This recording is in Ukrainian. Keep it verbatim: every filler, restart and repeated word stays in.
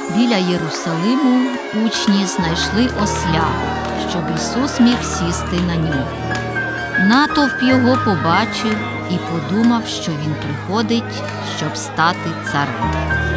Біля Єрусалиму учні знайшли осля, щоб Ісус міг сісти на нього. Натовп його побачив і подумав, що він приходить, щоб стати царем.